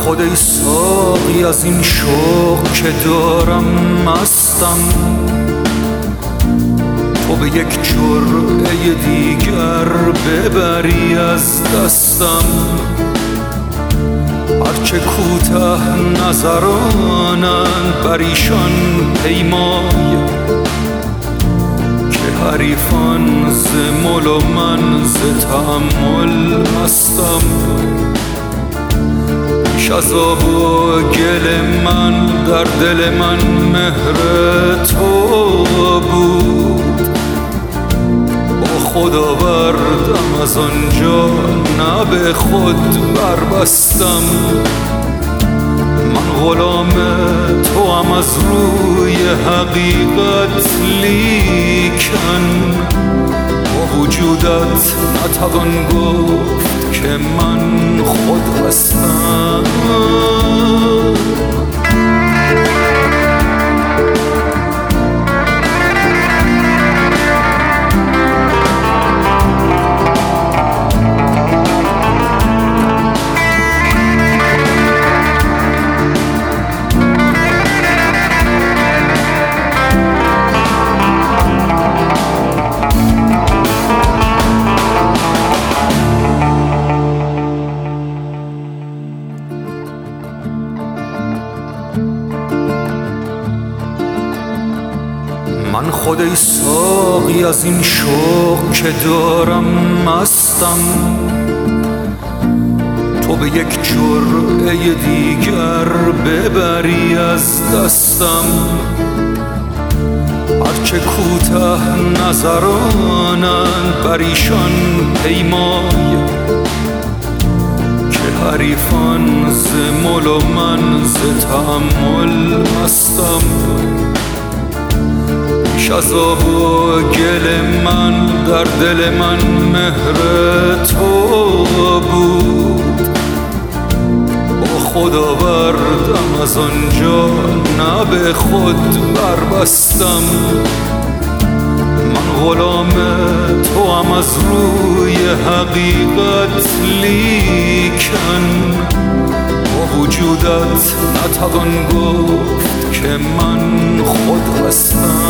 خود ای ساقی از این شوق که دارم مستم، تو به یک جرعه دیگر ببری از دستم. هرچه کوته نظرانند بر ایشان پیمای، که حریفان ز مل و من ز تأمل مستم. پیش از آب و گل من در دل من مهر تو بود، با خود آوردم از آنجا نه به خود بربستم. من غلام تو هم از روی حقیقت، لیکن با وجودت نتوان گفت که من خود هستم. من خود ای ساقی از این شوق که دارم مستم، تو به یک جرعه دیگر ببری از دستم. هرچه کوته نظرانند بر ایشان پیمای، که حریفان ز مل و من ز تأمل مستم. پیش از آب و گل من در دل من مهر تو بود، با خود آوردم از آنجا نه به خود بربستم. من غلام تو هم از روی حقیقت، لیکن با وجودت نتوان گفت که من خود هستم.